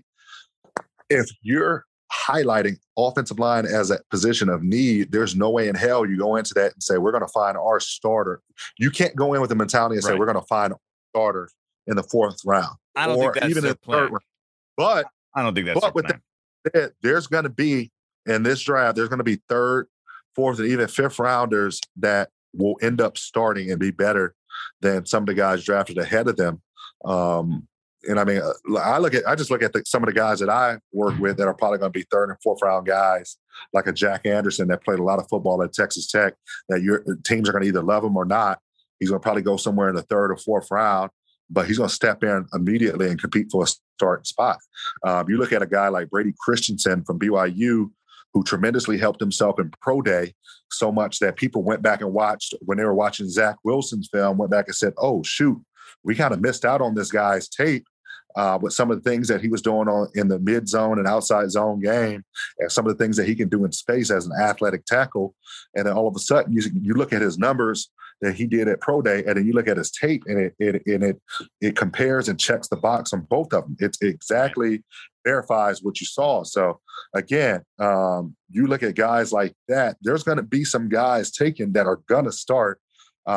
if you're highlighting offensive line as a position of need, there's no way in hell you go into that and say, we're going to find our starter. You can't go in with the mentality and say, right. we're going to find a starter in the fourth round. I don't or think that's even the in the plan. third round. But I don't think that's but with plan. That, there's going to be, in this draft, there's going to be third, fourth, and even fifth rounders that will end up starting and be better than some of the guys drafted ahead of them. Um, And I mean, I look at, I just look at the, some of the guys that I work with that are probably going to be third and fourth round guys, like a Jack Anderson that played a lot of football at Texas Tech, that your teams are going to either love him or not. He's going to probably go somewhere in the third or fourth round, but he's going to step in immediately and compete for a starting spot. Um, you look at a guy like Brady Christensen from B Y U, who tremendously helped himself in pro day so much that people went back and watched when they were watching Zach Wilson's film, went back and said, oh, shoot, we kind of missed out on this guy's tape. Uh, with some of the things that he was doing on in the mid zone and outside zone game, and some of the things that he can do in space as an athletic tackle. And then all of a sudden you, you look at his numbers that he did at pro day, and then you look at his tape, and it it and it it compares and checks the box on both of them. It exactly verifies what you saw. So again, um, you look at guys like that, there's going to be some guys taken that are going to start. Um,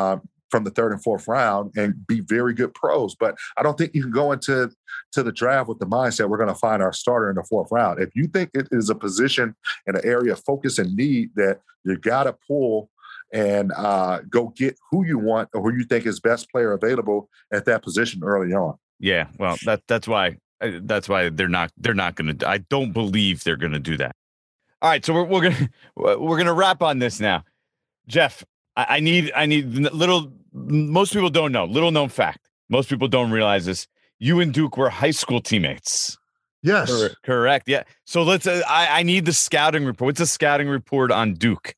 from the third and fourth round and be very good pros. But I don't think you can go into to the draft with the mindset we're going to find our starter in the fourth round. If you think it is a position and an area of focus and need that you got to pull and uh, go get who you want or who you think is best player available at that position early on. Yeah, well, that that's why that's why they're not they're not going to. I don't believe they're going to do that. All right, so we're we're gonna we're gonna wrap on this now, Jeff. I, I need I need little. Most people don't know. Little known fact. Most people don't realize this. You and Duke were high school teammates. Yes, Cor- correct. Yeah. So let's. Uh, I I need the scouting report. What's a scouting report on Duke?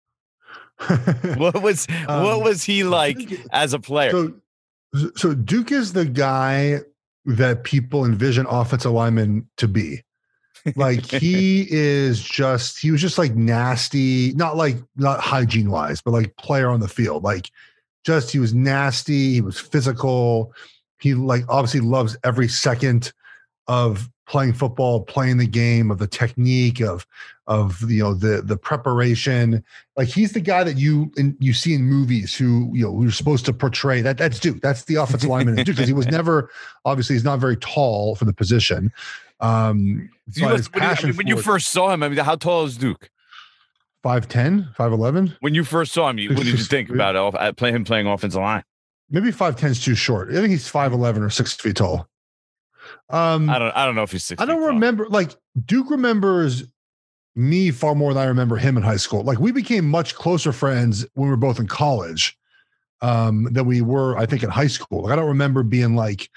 what was um, what was he like as a player? So, so Duke is the guy that people envision offensive linemen to be. Like he is just he was just like nasty, not like not hygiene wise, but like player on the field. Like just he was nasty, he was physical. He like obviously loves every second of playing football, playing the game, of the technique, of of you know the the preparation. Like he's the guy that you in, you see in movies who you know who's supposed to portray that. That's Duke. That's the offensive lineman in Duke because he was never obviously he's not very tall for the position. Um, you was, when, you, I mean, when you first saw him, I mean, how tall is Duke? five ten, five eleven When you first saw him, you, what did you think about it, play him playing offensive line? Maybe five ten is too short. I think he's five eleven or six feet tall. Um, I don't. I don't know if he's six. I don't remember. Tall. Like Duke remembers me far more than I remember him in high school. Like we became much closer friends when we were both in college um, than we were, I think, in high school. Like I don't remember being like,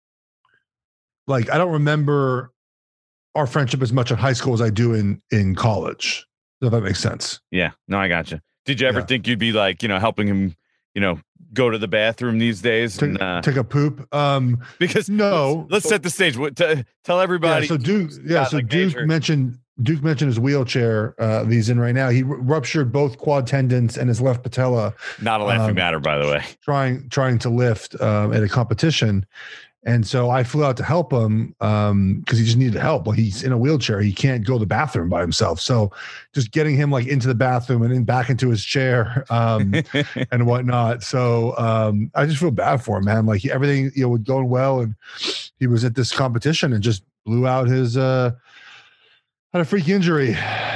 like I don't remember our friendship as much in high school as I do in in college. If that makes sense. Yeah. No, I got you. Did you ever yeah. think you'd be like, you know, helping him, you know, go to the bathroom these days? Take, and, uh, take a poop. Um, because no, let's, let's set the stage. What t- tell everybody. Yeah, so Duke, yeah, so like Duke major. mentioned Duke mentioned his wheelchair uh, that he's in right now. He r- ruptured boboth quad tendons and his left patella. Not a laughing um, matter, by the way. Trying trying to lift um, at a competition. And so I flew out to help him um, because he just needed help. Well, he's in a wheelchair. He can't go to the bathroom by himself. So just getting him like into the bathroom and then back into his chair um, and whatnot. So um, I just feel bad for him, man. Like he, everything, you know, was going well. And he was at this competition and just blew out his, uh, had a freak injury.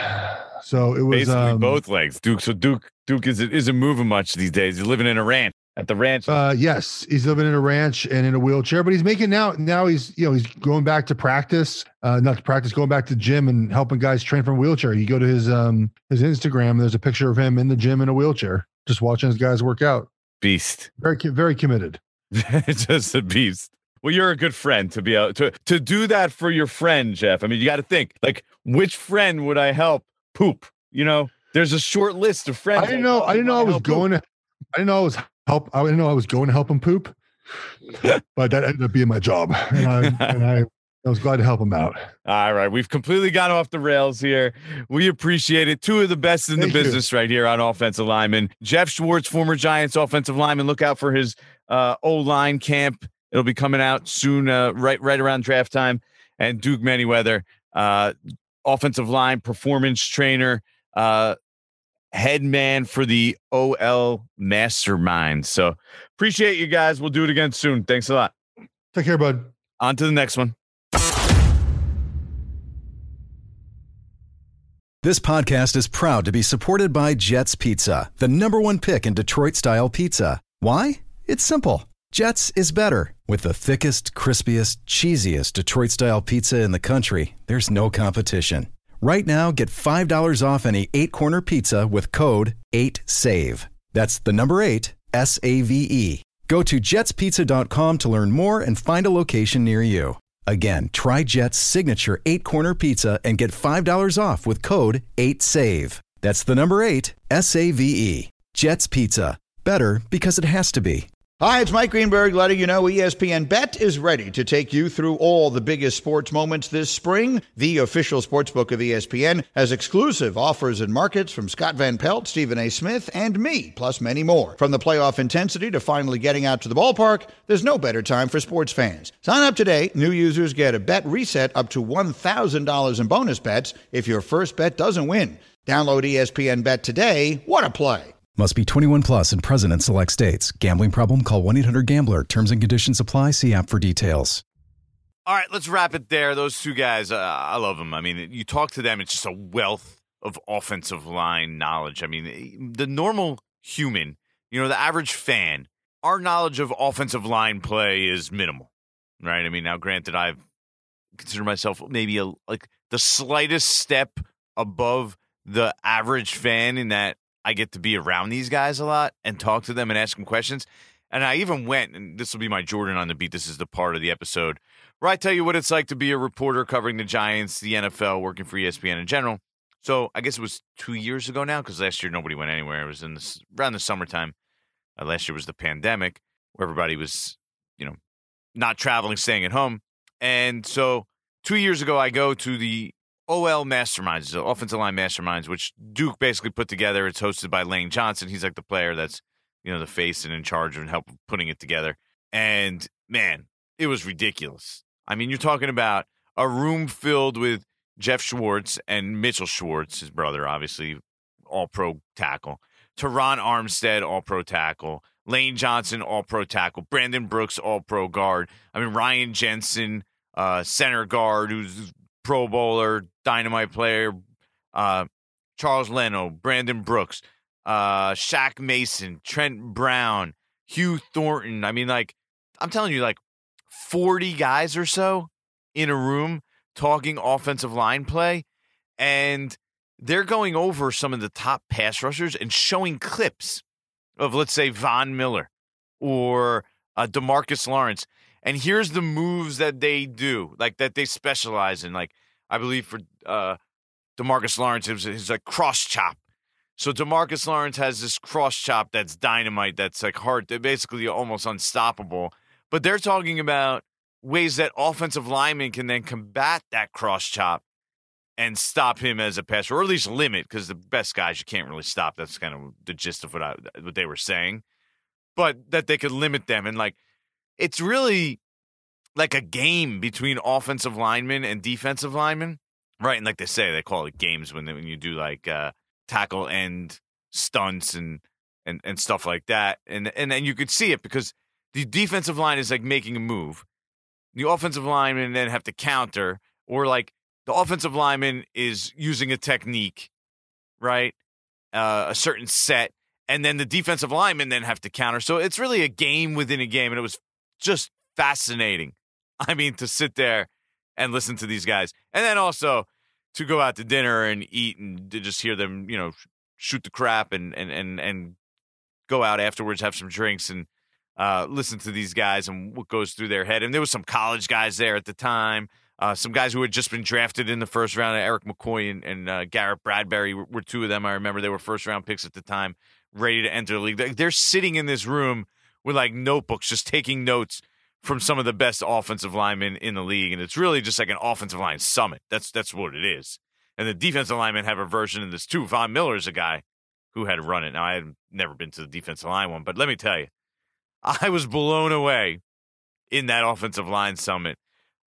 So it was basically um, both legs. Duke. So Duke, Duke is, isn't moving much these days. He's living in a ranch. At the ranch? Uh, yes, he's living in a ranch and in a wheelchair, but he's making now. Now he's you know he's going back to practice, uh, not to practice, going back to gym and helping guys train from a wheelchair. You go to his um his Instagram. There's a picture of him in the gym in a wheelchair, just watching his guys work out. Beast, very very committed. Just a beast. Well, you're a good friend to be able to to do that for your friend, Jeff. I mean, you got to think like, which friend would I help poop? You know, there's a short list of friends. I didn't know. I didn't know I was going to. I didn't know I was. Help! I didn't know I was going to help him poop, but that ended up being my job, and I, and I, I was glad to help him out. All right, we've completely gone off the rails here. We appreciate it. Two of the best in Thank the business you. right here on offensive lineman. Jeff Schwartz, former Giants offensive lineman. Look out for his uh, O-line camp. It'll be coming out soon, uh, right right around draft time. And Duke Manyweather, uh, offensive line performance trainer. Uh, head man for the O L Mastermind. So appreciate you guys. We'll do it again soon. Thanks a lot. Take care, bud. On to the next one. This podcast is proud to be supported by Jets Pizza, the number one pick in Detroit-style pizza. Why? It's simple. Jets is better. With the thickest, crispiest, cheesiest Detroit-style pizza in the country, there's no competition. Right now, get five dollars off any eight-corner pizza with code eight save. That's the number eight, S A V E. Go to jets pizza dot com to learn more and find a location near you. Again, try Jet's signature eight-corner pizza and get five dollars off with code eight save. That's the number eight, S A V E. Jet's Pizza. Better because it has to be. Hi, it's Mike Greenberg letting you know E S P N Bet is ready to take you through all the biggest sports moments this spring. The official sportsbook of E S P N has exclusive offers and markets from Scott Van Pelt, Stephen A. Smith, and me, plus many more. From the playoff intensity to finally getting out to the ballpark, there's no better time for sports fans. Sign up today. New users get a bet reset up to one thousand dollars in bonus bets if your first bet doesn't win. Download E S P N Bet today. What a play. Must be twenty-one plus and present in select states. Gambling problem? Call one eight hundred gambler. Terms and conditions apply. See app for details. All right, let's wrap it there. Those two guys, uh, I love them. I mean, you talk to them, it's just a wealth of offensive line knowledge. I mean, the normal human, you know, the average fan, our knowledge of offensive line play is minimal, right? I mean, now granted, I've considered myself maybe a like the slightest step above the average fan in that I get to be around these guys a lot and talk to them and ask them questions. And I even went, and this will be my Jordan on the beat. This is the part of the episode where I tell you what it's like to be a reporter covering the Giants, the N F L, working for E S P N in general. So I guess it was two years ago now, because last year nobody went anywhere. It was in the, around the summertime. Uh, last year was the pandemic, where everybody was, you know, not traveling, staying at home. And so two years ago, I go to the O L Masterminds, the Offensive Line Masterminds, which Duke basically put together. It's hosted by Lane Johnson. He's like the player that's, you know, the face and in charge and help putting it together. And, man, it was ridiculous. I mean, you're talking about a room filled with Jeff Schwartz and Mitchell Schwartz, his brother, obviously, all-pro tackle. Teron Armstead, all-pro tackle. Lane Johnson, all-pro tackle. Brandon Brooks, all-pro guard. I mean, Ryan Jensen, uh, center guard, who's Pro Bowler, dynamite player. Uh, Charles Leno, Brandon Brooks, uh, Shaq Mason, Trent Brown, Hugh Thornton. I mean, like, I'm telling you, like, forty guys or so in a room talking offensive line play, and they're going over some of the top pass rushers and showing clips of, let's say, Von Miller or uh, DeMarcus Lawrence. And here's the moves that they do, like that they specialize in. Like, I believe for uh, DeMarcus Lawrence, it was his like cross chop. So DeMarcus Lawrence has this cross chop that's dynamite, that's like hard, they're basically almost unstoppable. But they're talking about ways that offensive linemen can then combat that cross chop and stop him as a passer, or at least limit, because the best guys you can't really stop. That's kind of the gist of what I, what they were saying. But that they could limit them. And, like, it's really like a game between offensive linemen and defensive linemen, right? And like they say, they call it games when they, when you do, like, uh, tackle end stunts and, and, and stuff like that. And, and then you could see it because the defensive line is, like, making a move. The offensive linemen then have to counter, or, like, the offensive lineman is using a technique, right? Uh, a certain set, and then the defensive linemen then have to counter. So it's really a game within a game, and it was just fascinating. I mean, to sit there and listen to these guys, and then also to go out to dinner and eat and to just hear them, you know, shoot the crap and and and and go out afterwards, have some drinks, and uh, listen to these guys and what goes through their head. And there was some college guys there at the time. Uh, some guys who had just been drafted in the first round, Eric McCoy and, and uh, Garrett Bradbury were, were two of them. I remember they were first-round picks at the time, ready to enter the league. They're sitting in this room with, like, notebooks, just taking notes from some of the best offensive linemen in the league, and it's really just like an offensive line summit. That's that's what it is. And the defensive linemen have a version of this, too. Von Miller's a guy who had run it. Now, I had never been to the defensive line one, but let me tell you, I was blown away in that offensive line summit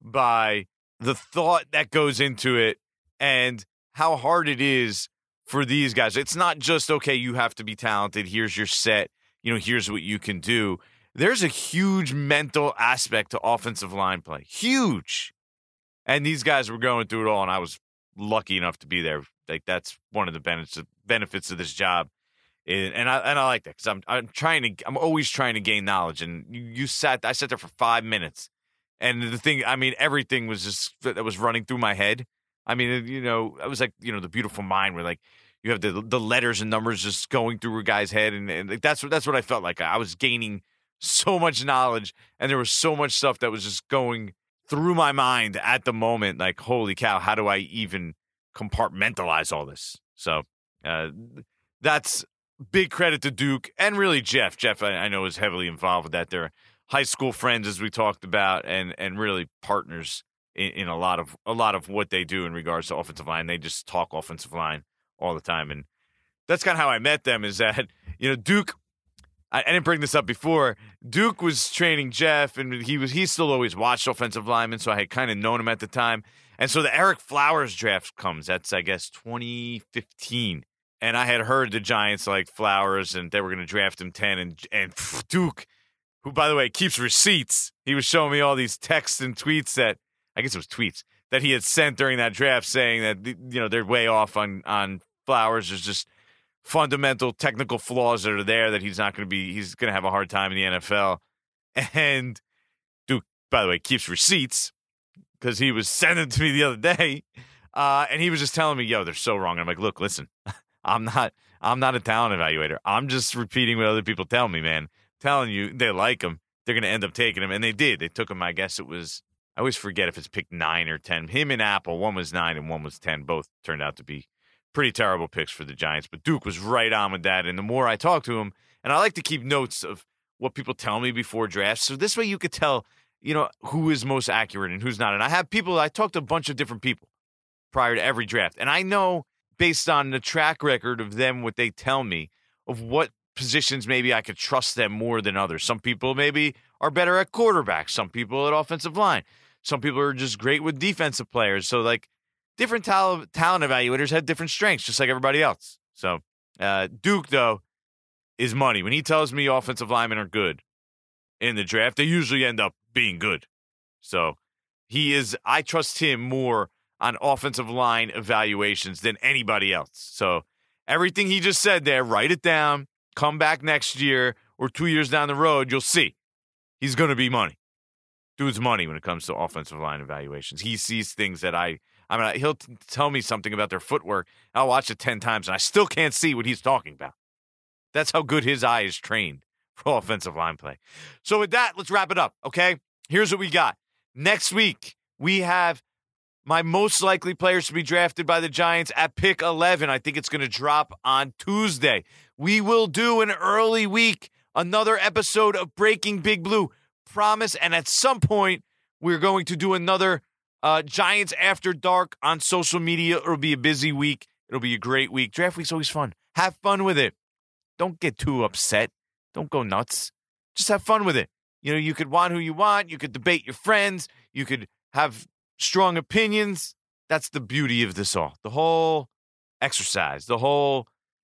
by the thought that goes into it and how hard it is for these guys. It's not just, okay, you have to be talented. Here's your set. You know, here's what you can do. There's a huge mental aspect to offensive line play. Huge. And these guys were going through it all, and I was lucky enough to be there. Like, that's one of the benefits benefits of this job. And I and I like that because I'm I'm trying to I'm always trying to gain knowledge. And you, you sat I sat there for five minutes. And the thing, I mean, everything was just that was running through my head. I mean, you know, I was like, you know, The Beautiful Mind, where like you have the the letters and numbers just going through a guy's head, and, and that's what that's what I felt like. I was gaining so much knowledge, and there was so much stuff that was just going through my mind at the moment. Like, holy cow, how do I even compartmentalize all this? So uh, that's big credit to Duke and really Jeff. Jeff, I, I know, is heavily involved with that. They're high school friends, as we talked about, and and really partners in, in a lot of a lot of what they do in regards to offensive line. They just talk offensive line all the time, and that's kind of how I met them. Is that, you know, Duke? I, I didn't bring this up before. Duke was training Jeff, and he was he still always watched offensive linemen, so I had kind of known him at the time. And so the Eric Flowers draft comes. That's, I guess, twenty fifteen. And I had heard the Giants like Flowers, and they were going to draft him ten. And and pff, Duke, who, by the way, keeps receipts. He was showing me all these texts and tweets that, I guess it was tweets, that he had sent during that draft saying that, you know, they're way off on, on Flowers. There's just fundamental technical flaws that are there that he's not going to be, he's going to have a hard time in the N F L. And Duke, by the way, keeps receipts because he was sending them to me the other day. Uh, and he was just telling me, yo, they're so wrong. And I'm like, look, listen, I'm not, I'm not a talent evaluator. I'm just repeating what other people tell me, man. Telling you they like him, they're going to end up taking him. And they did. They took him, I guess it was, I always forget if it's pick nine or ten. Him and Apple, one was nine and one was ten. Both turned out to be pretty terrible picks for the Giants. But Duke was right on with that. And the more I talk to him, and I like to keep notes of what people tell me before drafts. So this way you could tell, you know, who is most accurate and who's not. And I have people, I talked to a bunch of different people prior to every draft. And I know based on the track record of them, what they tell me of what positions maybe I could trust them more than others. Some people maybe are better at quarterback. Some people at offensive line. Some people are just great with defensive players. So like different talent, talent evaluators have different strengths, just like everybody else. So uh, Duke, though, is money. When he tells me offensive linemen are good in the draft, they usually end up being good. So he is, I trust him more on offensive line evaluations than anybody else. So everything he just said there, write it down, come back next year or two years down the road, you'll see. He's going to be money. Dude's money when it comes to offensive line evaluations. He sees things that I, I mean, he'll t- tell me something about their footwork. I'll watch it ten times and I still can't see what he's talking about. That's how good his eye is trained for offensive line play. So with that, let's wrap it up, okay? Here's what we got. Next week, we have my most likely players to be drafted by the Giants at pick eleven. I think it's going to drop on Tuesday. We will do an early week, another episode of Breaking Big Blue. Promise. And at some point, we're going to do another uh, Giants After Dark on social media. It'll be a busy week. It'll be a great week. Draft week's always fun. Have fun with it. Don't get too upset. Don't go nuts. Just have fun with it. You know, you could want who you want. You could debate your friends. You could have strong opinions. That's the beauty of this all. The whole exercise, the whole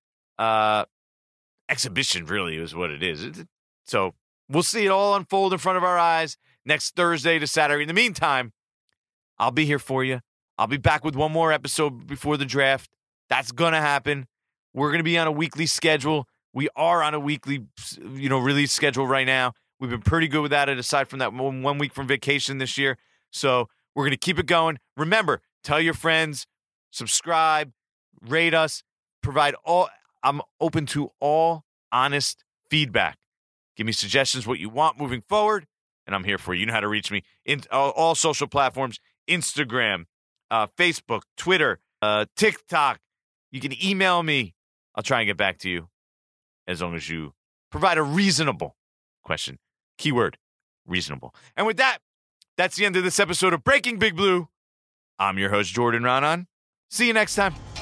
uh, exhibition really is what it is. So we'll see it all unfold in front of our eyes next Thursday to Saturday. In the meantime, I'll be here for you. I'll be back with one more episode before the draft. That's going to happen. We're going to be on a weekly schedule. We are on a weekly, you know, release schedule right now. We've been pretty good with that, aside from that one, one week from vacation this year. So we're going to keep it going. Remember, tell your friends, subscribe, rate us, provide all. I'm open to all honest feedback. Give me suggestions, what you want moving forward, and I'm here for you. You know how to reach me in all, all social platforms, Instagram, uh, Facebook, Twitter, uh, TikTok. You can email me. I'll try and get back to you as long as you provide a reasonable question. Keyword, reasonable. And with that, that's the end of this episode of Breaking Big Blue. I'm your host, Jordan Raanan. See you next time.